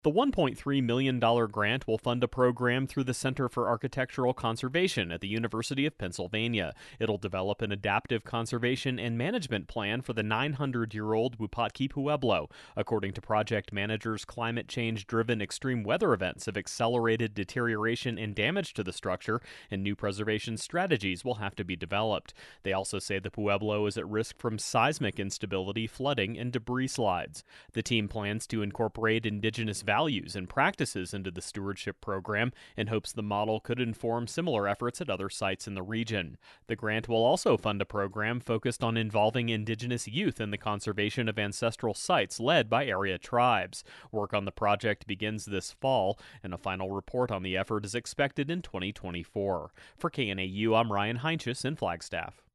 The $1.3 million grant will fund a program through the Center for Architectural Conservation at the University of Pennsylvania. It'll develop an adaptive conservation and management plan for the 900-year-old Wupatki Pueblo. According to project managers, climate change-driven extreme weather events have accelerated deterioration and damage to the structure, and new preservation strategies will have to be developed. They also say the Pueblo is at risk from seismic instability, flooding, and debris slides. The team plans to incorporate indigenous values and practices into the stewardship program and hopes the model could inform similar efforts at other sites in the region. The grant will also fund a program focused on involving indigenous youth in the conservation of ancestral sites led by area tribes. Work on the project begins this fall, and a final report on the effort is expected in 2024. For KNAU, I'm Ryan Heinches in Flagstaff.